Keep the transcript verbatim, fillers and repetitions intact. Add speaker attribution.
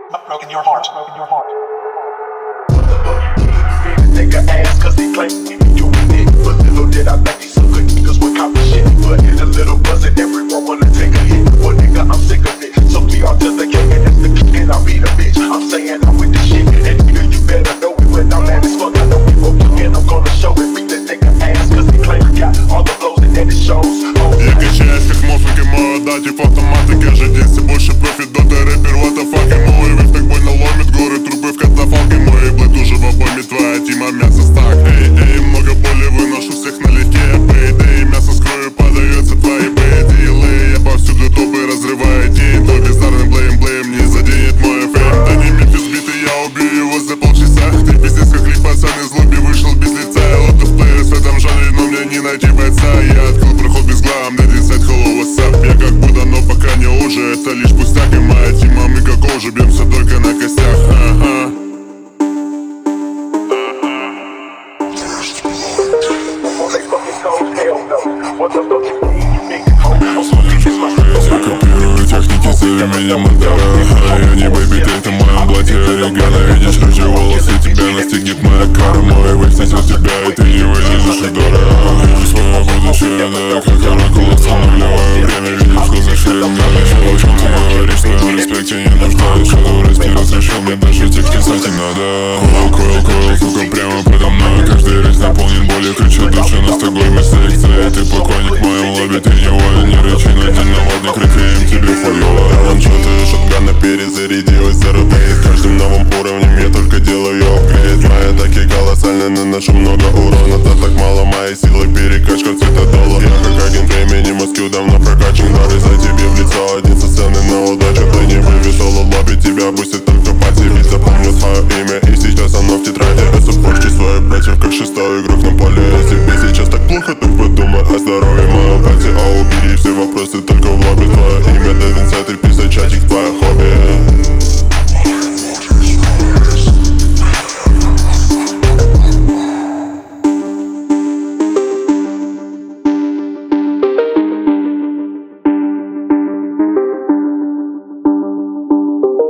Speaker 1: I've broken your heart, broken your heart.
Speaker 2: Nigga ass cause he claim you in it. But little did I think he's so good, cause we're copy shit. But a little buzz and everyone wanna take a hit. Well nigga, I'm sick of it. So P R to the king and that's the king and I'll be the bitch. I'm saying I'm with the shit. And nigga, you better know it when I'm mad as fuck. I know people and I'm gonna show it. Beat that nigga ass cause he claim he got all the blows and then it shows. Oh,
Speaker 3: я качаюсь как музыки, мой датив автоматы. Каждый день все больше профит, дота рэпер, what the fuck. И мой вив так больно ломит горы, трупы в катафалке. Мой блэд уже в обойме, твоя тима мясо стак. Эй, эй, много боли выношу всех налегке. Пейдей, мясо скрою, подается твои бэй-дилы. Я повсюду топы разрываю день. Твой бездарный блейм-блейм не заденет мой фейм. Да не миф избитый, я убью его за полчаса. Ты пиздец как лик, пацан из лобби вышел без лица. Я lot of players в этом жанре, но мне не найти бойца. Я открыл проход без глам, дэдди сайт, hello, what's up. Я как Будда, но пока не уже, это лишь пустяк. И моя тима, мы как уже, бьемся только на костях. Ага. Я копирую техники, зови меня Мандара. Я не бэйби, ты в моем блате орегано. Видишь рыжие волосы, тебя настигнет моя кара. Мой вейв снесет тебя, и ты не вылезешь из дора. Вижу свое будущее, да, как оракул. Останавливаю время, видишь глаза шеренганы. О чем ты говоришь, в твоем респекте не нуждаюсь. Shadow Расти разрешил мне даже текст писать не надо. Койл, койл, койл, сука, прямо подо мной. Каждый рейс наполнен болью, кричат души на Стокгольме секция. Ты покойник в моем лобби, ты не волен, не рычи на день наводник, рыкаем тебе хуёво.
Speaker 4: Таланчоты, шотганы перезарядилась за рубей. С каждым новым уровнем я только делаю апгрейд. Мои атаки колоссальны, наношу много урона. Да так мало моей силы, перекачка цитадола. Я как агент времени, Москву давно прокачан. Нарезай тебе в лицо один со сцены на удачу. Ты не вывесил лобби, тебя пустят только пати. Ведь запомнил свое имя и сейчас оно в тетради. Я супорчу своих братьев, как шестой игрок на поле. Если тебе сейчас так плохо, то подумай о здоровье моего брате. А убери все вопросы только в лобби. Твое имя Дэвин Сайт и писать чатик. Твоя